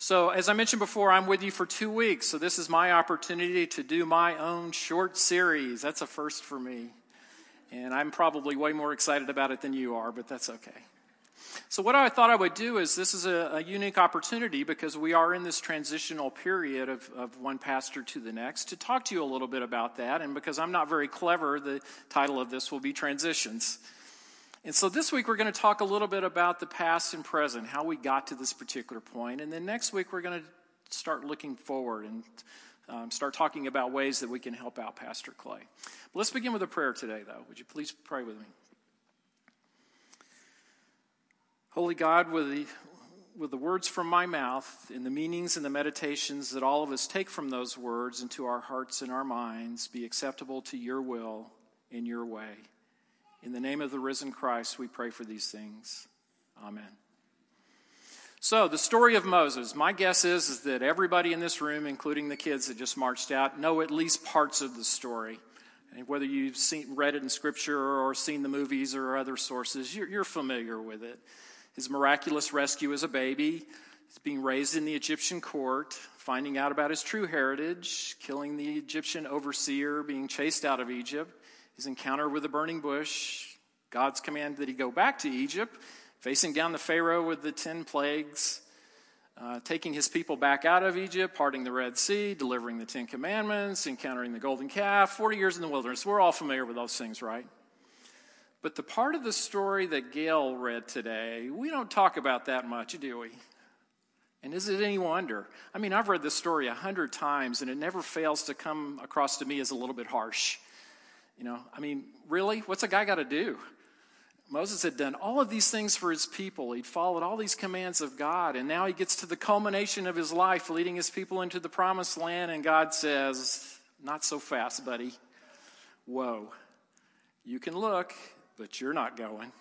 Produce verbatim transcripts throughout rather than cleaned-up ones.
So as I mentioned before, I'm with you for two weeks. So this is my opportunity to do my own short series. That's a first for me. And I'm probably way more excited about it than you are, but that's okay. So what I thought I would do is this is a, a unique opportunity because we are in this transitional period of, of one pastor to the next to talk to you a little bit about that. And because I'm not very clever, the title of this will be Transitions. And so this week we're going to talk a little bit about the past and present, how we got to this particular point. And then next week we're going to start looking forward and um, start talking about ways that we can help out Pastor Clay. But let's begin with a prayer today, though. Would you please pray with me? Holy God, with the, with the words from my mouth and the meanings and the meditations that all of us take from those words into our hearts and our minds be acceptable to your will in your way. In the name of the risen Christ, we pray for these things. Amen. So, the story of Moses. My guess is, is that everybody in this room, including the kids that just marched out, know at least parts of the story. And whether you've seen, read it in Scripture or seen the movies or other sources, you're, you're familiar with it. His miraculous rescue as a baby, he's being raised in the Egyptian court, finding out about his true heritage, killing the Egyptian overseer, being chased out of Egypt, his encounter with the burning bush, God's command that he go back to Egypt, facing down the Pharaoh with the ten plagues, uh, taking his people back out of Egypt, parting the Red Sea, delivering the Ten Commandments, encountering the golden calf, forty years in the wilderness. We're all familiar with those things, right? But the part of the story that Gail read today, we don't talk about that much, do we? And is it any wonder? I mean, I've read this story a hundred times, and it never fails to come across to me as a little bit harsh. You know, I mean, really? What's a guy got to do? Moses had done all of these things for his people. He'd followed all these commands of God, and now he gets to the culmination of his life, leading his people into the promised land, and God says, not so fast, buddy. Whoa. You can look, but you're not going.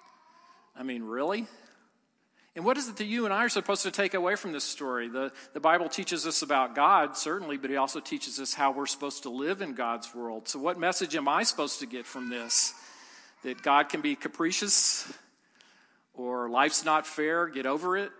I mean, really? And what is it that you and I are supposed to take away from this story? The, the Bible teaches us about God, certainly, but it also teaches us how we're supposed to live in God's world. So what message am I supposed to get from this? That God can be capricious? Or life's not fair, get over it?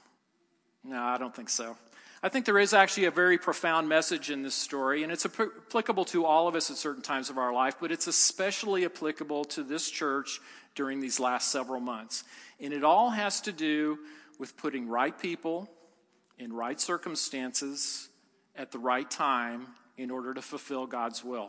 No, I don't think so. I think there is actually a very profound message in this story, and it's applicable to all of us at certain times of our life, but it's especially applicable to this church during these last several months. And it all has to do with putting right people in right circumstances at the right time in order to fulfill God's will.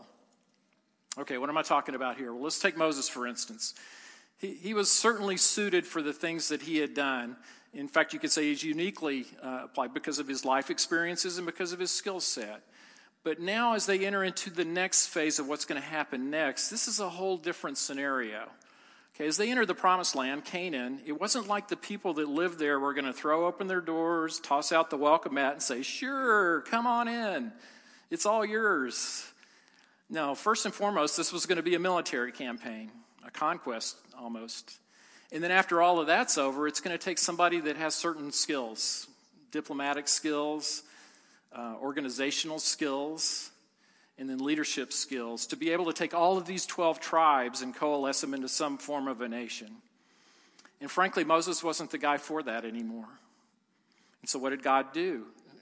Okay, what am I talking about here? Well, let's take Moses, for instance. He, he was certainly suited for the things that he had done. In fact, you could say he's uniquely uh, applied because of his life experiences and because of his skill set. But now as they enter into the next phase of what's going to happen next, this is a whole different scenario. Okay, as they enter the promised land, Canaan, it wasn't like the people that lived there were going to throw open their doors, toss out the welcome mat, and say, sure, come on in. It's all yours. No, first and foremost, this was going to be a military campaign, a conquest almost. And then after all of that's over, it's going to take somebody that has certain skills, diplomatic skills, uh, organizational skills, and then leadership skills to be able to take all of these twelve tribes and coalesce them into some form of a nation. And frankly, Moses wasn't the guy for that anymore. And so what did God do?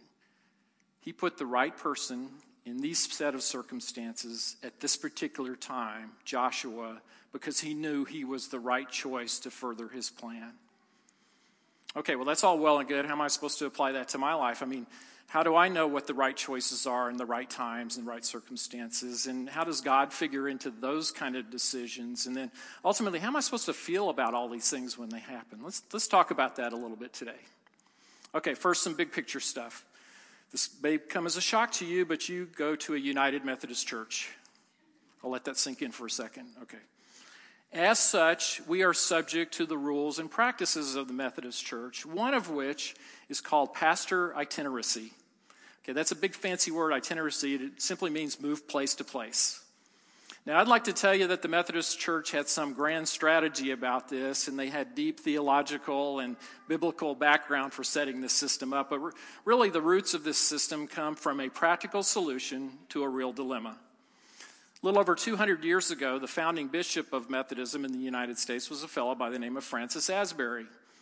He put the right person in these set of circumstances at this particular time, Joshua, because he knew he was the right choice to further his plan. Okay, well, that's all well and good. How am I supposed to apply that to my life? I mean, how do I know what the right choices are in the right times and right circumstances? And how does God figure into those kind of decisions? And then ultimately, how am I supposed to feel about all these things when they happen? Let's, let's talk about that a little bit today. Okay, first, some big picture stuff. This may come as a shock to you, but you go to a United Methodist Church. I'll let that sink in for a second. Okay. As such, we are subject to the rules and practices of the Methodist Church, one of which is called pastor itineracy. Okay, that's a big fancy word, itineracy. It simply means move place to place. Now, I'd like to tell you that the Methodist Church had some grand strategy about this, and they had deep theological and biblical background for setting this system up. But really, the roots of this system come from a practical solution to a real dilemma. A little over two hundred years ago, the founding bishop of Methodism in the United States was a fellow by the name of Francis Asbury.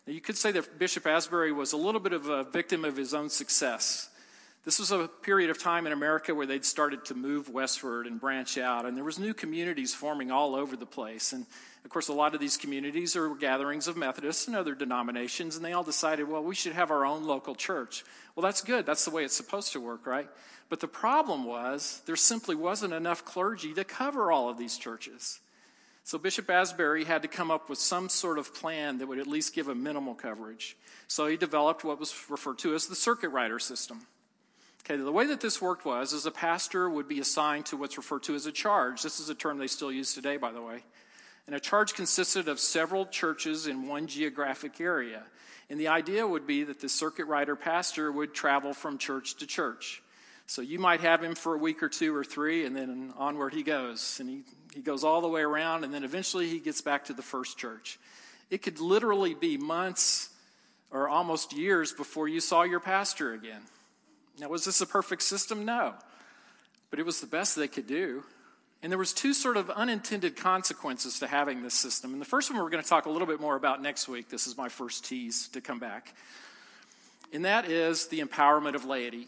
Now, you could say that Bishop Asbury was a little bit of a victim of his own success. This was a period of time in America where they'd started to move westward and branch out, and there was new communities forming all over the place. And, of course, a lot of these communities are gatherings of Methodists and other denominations, and they all decided, well, we should have our own local church. Well, that's good. That's the way it's supposed to work, right? But the problem was there simply wasn't enough clergy to cover all of these churches. So Bishop Asbury had to come up with some sort of plan that would at least give a minimal coverage. So he developed what was referred to as the circuit rider system. Okay, the way that this worked was, is a pastor would be assigned to what's referred to as a charge. This is a term they still use today, by the way. And a charge consisted of several churches in one geographic area. And the idea would be that the circuit rider pastor would travel from church to church. So you might have him for a week or two or three, and then onward he goes. And he, he goes all the way around, and then eventually he gets back to the first church. It could literally be months or almost years before you saw your pastor again. Now, was this a perfect system? No. But it was the best they could do. And there was two sort of unintended consequences to having this system. And the first one we're going to talk a little bit more about next week. This is my first tease to come back. And that is the empowerment of laity.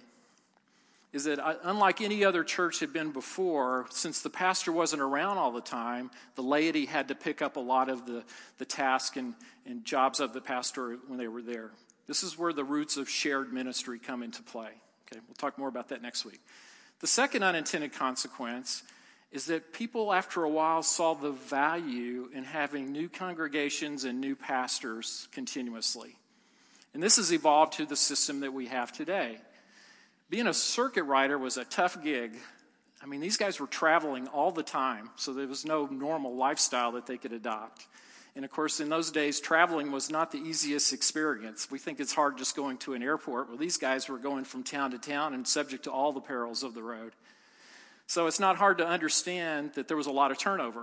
Is that unlike any other church had been before, since the pastor wasn't around all the time, the laity had to pick up a lot of the, the task and, and jobs of the pastor when they were there. This is where the roots of shared ministry come into play. Okay, we'll talk more about that next week. The second unintended consequence is that people, after a while, saw the value in having new congregations and new pastors continuously. And this has evolved to the system that we have today. Being a circuit rider was a tough gig. I mean, these guys were traveling all the time, so there was no normal lifestyle that they could adopt. And, of course, in those days, traveling was not the easiest experience. We think it's hard just going to an airport. Well, these guys were going from town to town and subject to all the perils of the road. So it's not hard to understand that there was a lot of turnover.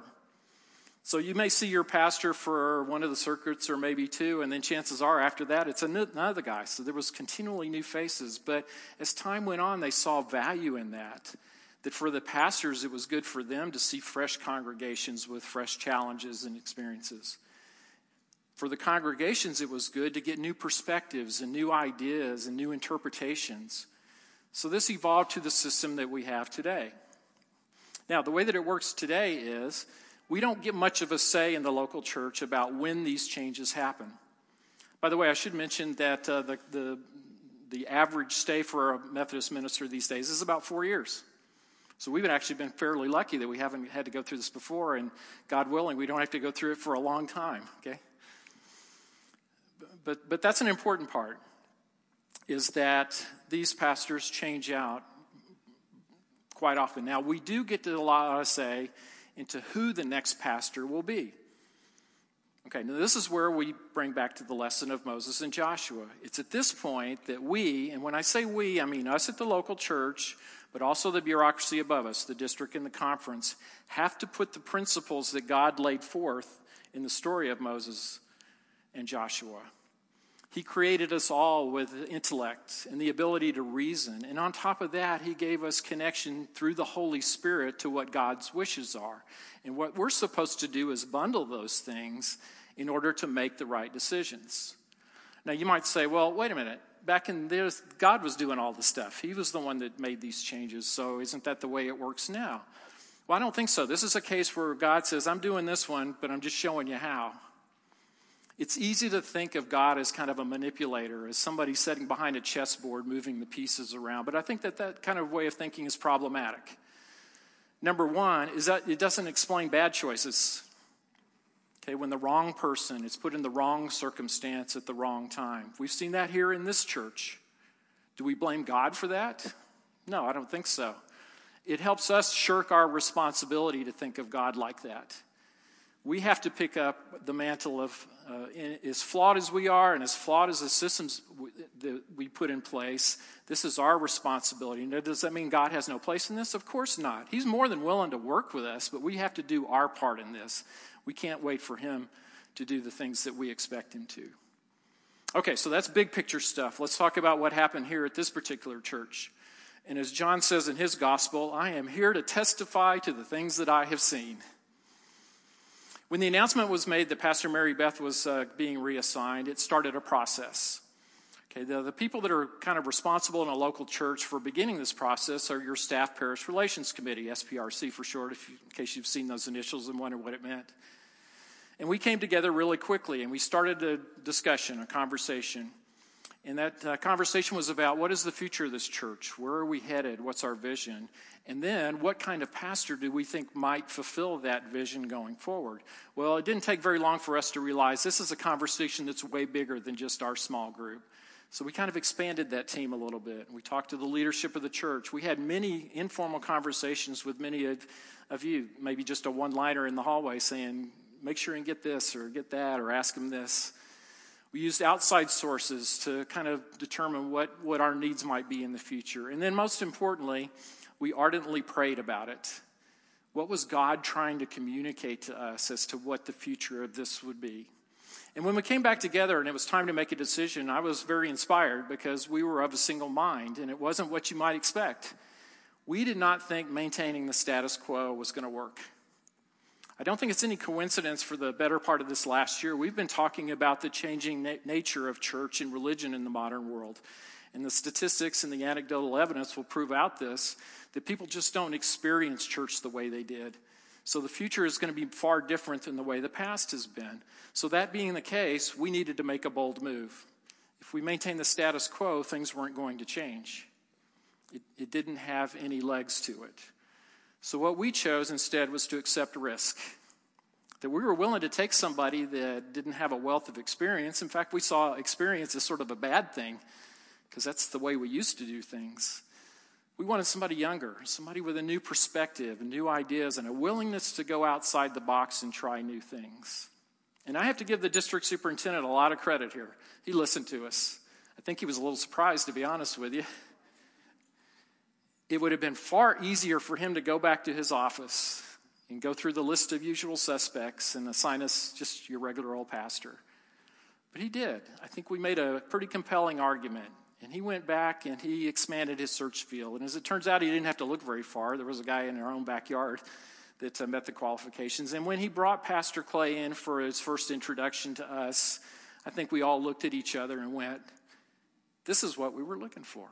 So you may see your pastor for one of the circuits or maybe two, and then chances are after that it's another guy. So there was continually new faces. But as time went on, they saw value in that. That for the pastors, it was good for them to see fresh congregations with fresh challenges and experiences. For the congregations, it was good to get new perspectives and new ideas and new interpretations. So this evolved to the system that we have today. Now, the way that it works today is we don't get much of a say in the local church about when these changes happen. By the way, I should mention that uh, the, the, the average stay for a Methodist minister these days is about four years. So we've actually been fairly lucky that we haven't had to go through this before, and God willing, we don't have to go through it for a long time, okay? But, but that's an important part, is that these pastors change out quite often. Now, we do get to allow a say into who the next pastor will be. Okay, now this is where we bring back to the lesson of Moses and Joshua. It's at this point that we, and when I say we, I mean us at the local church, but also the bureaucracy above us, the district and the conference, have to put the principles that God laid forth in the story of Moses and Joshua. He created us all with intellect and the ability to reason. And on top of that, he gave us connection through the Holy Spirit to what God's wishes are. And what we're supposed to do is bundle those things in order to make the right decisions. Now, you might say, well, wait a minute. Back in there, God was doing all the stuff. He was the one that made these changes, so isn't that the way it works now? Well, I don't think so. This is a case where God says, I'm doing this one, but I'm just showing you how. It's easy to think of God as kind of a manipulator, as somebody sitting behind a chessboard moving the pieces around, but I think that that kind of way of thinking is problematic. Number one is that it doesn't explain bad choices. Okay, when the wrong person is put in the wrong circumstance at the wrong time. We've seen that here in this church. Do we blame God for that? No, I don't think so. It helps us shirk our responsibility to think of God like that. We have to pick up the mantle of, uh, in, as flawed as we are and as flawed as the systems w- that we put in place, this is our responsibility. Now, does that mean God has no place in this? Of course not. He's more than willing to work with us, but we have to do our part in this. We can't wait for him to do the things that we expect him to. Okay, so that's big picture stuff. Let's talk about what happened here at this particular church. And as John says in his gospel, I am here to testify to the things that I have seen. When the announcement was made that Pastor Mary Beth was uh, being reassigned, it started a process. Okay, the, the people that are kind of responsible in a local church for beginning this process are your staff parish relations committee, S P R C for short, if you, in case you've seen those initials and wonder what it meant. And we came together really quickly, and we started a discussion, a conversation. And that uh, conversation was about what is the future of this church? Where are we headed? What's our vision? And then what kind of pastor do we think might fulfill that vision going forward? Well, it didn't take very long for us to realize this is a conversation that's way bigger than just our small group. So we kind of expanded that team a little bit. We talked to the leadership of the church. We had many informal conversations with many of, of you, maybe just a one-liner in the hallway saying, make sure and get this or get that or ask them this. We used outside sources to kind of determine what, what our needs might be in the future. And then most importantly, we ardently prayed about it. What was God trying to communicate to us as to what the future of this would be? And when we came back together and it was time to make a decision, I was very inspired because we were of a single mind, and it wasn't what you might expect. We did not think maintaining the status quo was going to work. I don't think it's any coincidence for the better part of this last year. We've been talking about the changing na- nature of church and religion in the modern world. And the statistics and the anecdotal evidence will prove out this, that people just don't experience church the way they did. So the future is going to be far different than the way the past has been. So that being the case, we needed to make a bold move. If we maintained the status quo, things weren't going to change. It, it didn't have any legs to it. So what we chose instead was to accept risk. That we were willing to take somebody that didn't have a wealth of experience. In fact, we saw experience as sort of a bad thing because that's the way we used to do things. We wanted somebody younger, somebody with a new perspective and new ideas and a willingness to go outside the box and try new things. And I have to give the district superintendent a lot of credit here. He listened to us. I think he was a little surprised, to be honest with you. It would have been far easier for him to go back to his office and go through the list of usual suspects and assign us just your regular old pastor. But he did. I think we made a pretty compelling argument. And he went back and he expanded his search field. And as it turns out, he didn't have to look very far. There was a guy in our own backyard that uh, met the qualifications. And when he brought Pastor Clay in for his first introduction to us, I think we all looked at each other and went, this is what we were looking for.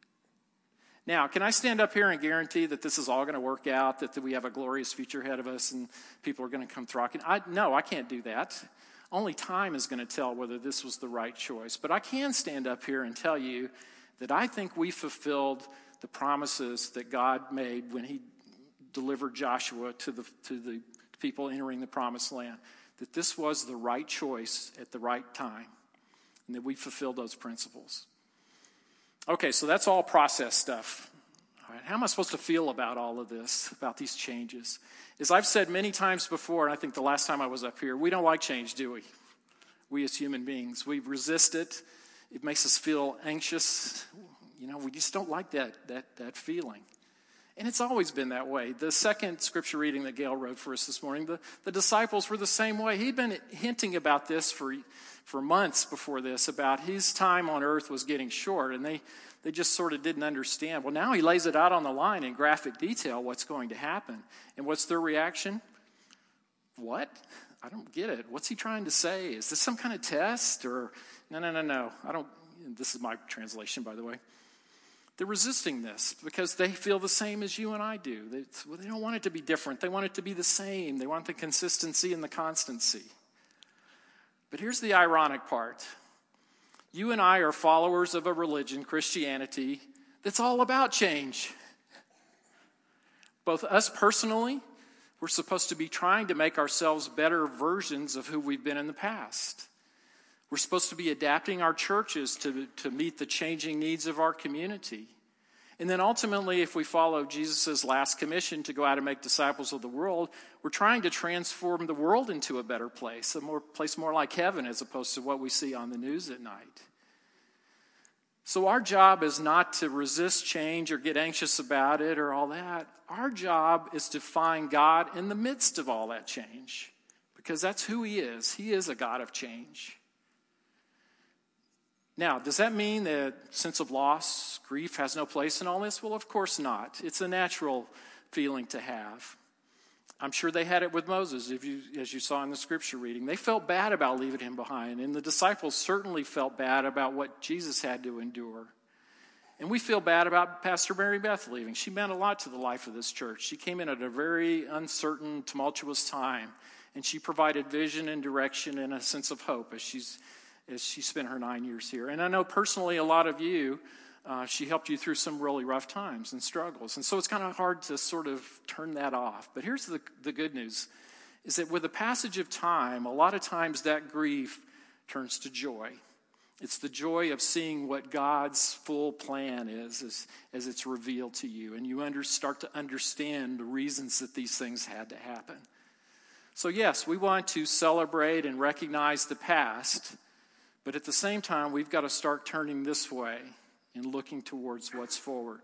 Now, can I stand up here and guarantee that this is all going to work out, that, that we have a glorious future ahead of us and people are going to come throcking? I, no, I can't do that. Only time is going to tell whether this was the right choice. But I can stand up here and tell you that I think we fulfilled the promises that God made when he delivered Joshua to the, to the people entering the promised land, that this was the right choice at the right time, and that we fulfilled those principles. Okay, so that's all process stuff. All right, how am I supposed to feel about all of this, about these changes? As I've said many times before, and I think the last time I was up here, we don't like change, do we? We as human beings, we resist it. It makes us feel anxious. You know, we just don't like that, that, that feeling. And it's always been that way. The second scripture reading that Gail wrote for us this morning, the, the disciples were the same way. He'd been hinting about this for, for months before this, about his time on earth was getting short, and they, they just sort of didn't understand. Well, now he lays it out on the line in graphic detail what's going to happen. And what's their reaction? What? I don't get it. What's he trying to say? Is this some kind of test? Or, no, no, no, no. I don't, this is my translation, by the way. They're resisting this because they feel the same as you and I do. They, well, they don't want it to be different. They want it to be the same. They want the consistency and the constancy. But here's the ironic part. You and I are followers of a religion, Christianity, that's all about change. Both us personally, we're supposed to be trying to make ourselves better versions of who we've been in the past. We're supposed to be adapting our churches to, to meet the changing needs of our community. And then ultimately, if we follow Jesus' last commission to go out and make disciples of the world, we're trying to transform the world into a better place, a more place more like heaven as opposed to what we see on the news at night. So our job is not to resist change or get anxious about it or all that. Our job is to find God in the midst of all that change, because that's who he is. He is a God of change. Now, does that mean that sense of loss, grief has no place in all this? Well, of course not. It's a natural feeling to have. I'm sure they had it with Moses, if you, as you saw in the scripture reading. They felt bad about leaving him behind, and the disciples certainly felt bad about what Jesus had to endure. And we feel bad about Pastor Mary Beth leaving. She meant a lot to the life of this church. She came in at a very uncertain, tumultuous time, and she provided vision and direction and a sense of hope as she's as she spent her nine years here. And I know personally a lot of you, uh, she helped you through some really rough times and struggles. And so it's kind of hard to sort of turn that off. But here's the, the good news, is that with the passage of time, a lot of times that grief turns to joy. It's the joy of seeing what God's full plan is as, as it's revealed to you. And you under, start to understand the reasons that these things had to happen. So yes, we want to celebrate and recognize the past, but at the same time, we've got to start turning this way and looking towards what's forward.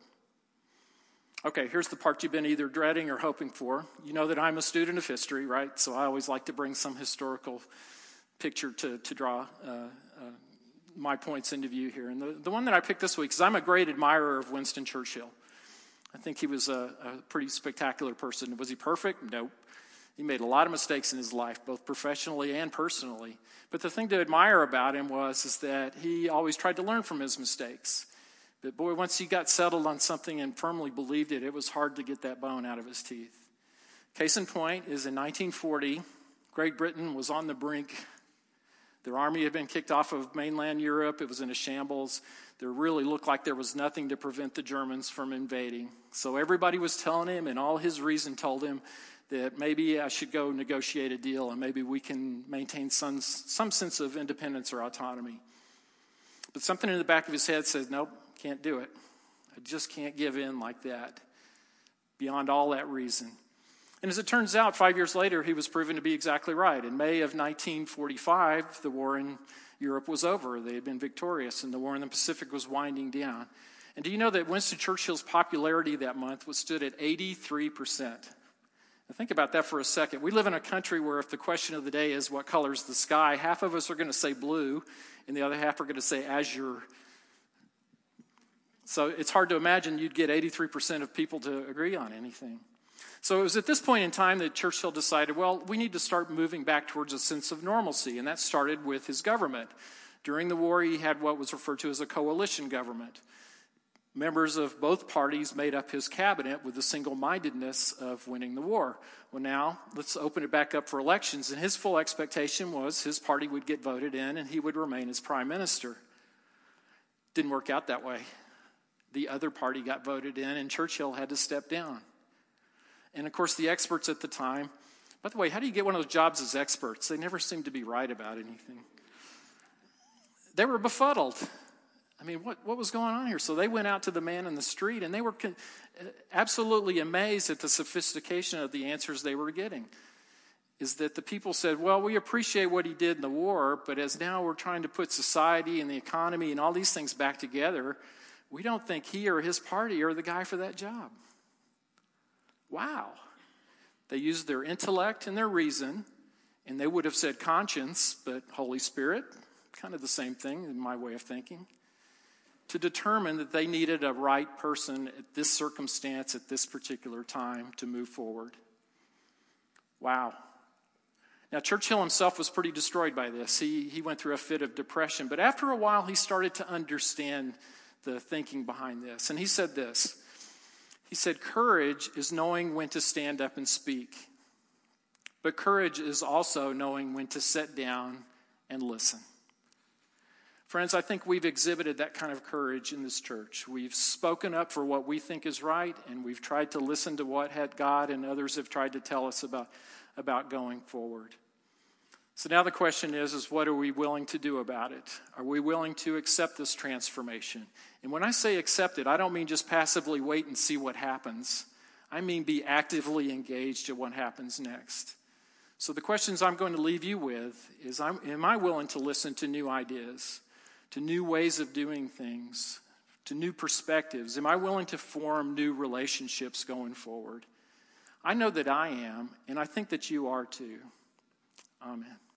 Okay, here's the part you've been either dreading or hoping for. You know that I'm a student of history, right? So I always like to bring some historical picture to, to draw uh, uh, my points into view here. And the, the one that I picked this week is I'm a great admirer of Winston Churchill. I think he was a, a pretty spectacular person. Was he perfect? Nope. He made a lot of mistakes in his life, both professionally and personally. But the thing to admire about him was is that he always tried to learn from his mistakes. But boy, once he got settled on something and firmly believed it, it was hard to get that bone out of his teeth. Case in point is in nineteen forty, Great Britain was on the brink. Their army had been kicked off of mainland Europe. It was in a shambles. There really looked like there was nothing to prevent the Germans from invading. So everybody was telling him, and all his reason told him, that maybe I should go negotiate a deal and maybe we can maintain some, some sense of independence or autonomy. But something in the back of his head said, nope, can't do it. I just can't give in like that, beyond all that reason. And as it turns out, five years later, he was proven to be exactly right. In May of nineteen forty-five, the war in Europe was over. They had been victorious, and the war in the Pacific was winding down. And do you know that Winston Churchill's popularity that month was stood at eighty-three percent? Now think about that for a second. We live in a country where if the question of the day is what color is the sky, half of us are going to say blue, and the other half are going to say azure. So it's hard to imagine you'd get eighty-three percent of people to agree on anything. So it was at this point in time that Churchill decided, well, we need to start moving back towards a sense of normalcy, and that started with his government. During the war, he had what was referred to as a coalition government. Members of both parties made up his cabinet with the single-mindedness of winning the war. Well, now, let's open it back up for elections, and his full expectation was his party would get voted in and he would remain as prime minister. Didn't work out that way. The other party got voted in, and Churchill had to step down. And, of course, the experts at the time, by the way, how do you get one of those jobs as experts? They never seem to be right about anything. They were befuddled. I mean, what, what was going on here? So they went out to the man in the street, and they were con- absolutely amazed at the sophistication of the answers they were getting. Is that the people said, well, we appreciate what he did in the war, but as now we're trying to put society and the economy and all these things back together, we don't think he or his party are the guy for that job. Wow. They used their intellect and their reason, and they would have said conscience, but Holy Spirit, kind of the same thing in my way of thinking, to determine that they needed a right person at this circumstance, at this particular time, to move forward. Wow. Now, Churchill himself was pretty destroyed by this. He, he went through a fit of depression, but after a while, he started to understand the thinking behind this. And he said this. He said, courage is knowing when to stand up and speak. But courage is also knowing when to sit down and listen. Friends, I think we've exhibited that kind of courage in this church. We've spoken up for what we think is right, and we've tried to listen to what had God and others have tried to tell us about, about going forward. So now the question is, is what are we willing to do about it? Are we willing to accept this transformation? And when I say accept it, I don't mean just passively wait and see what happens. I mean be actively engaged in what happens next. So the questions I'm going to leave you with is, I'm, am I willing to listen to new ideas, to new ways of doing things, to new perspectives? Am I willing to form new relationships going forward? I know that I am, and I think that you are too. Amen.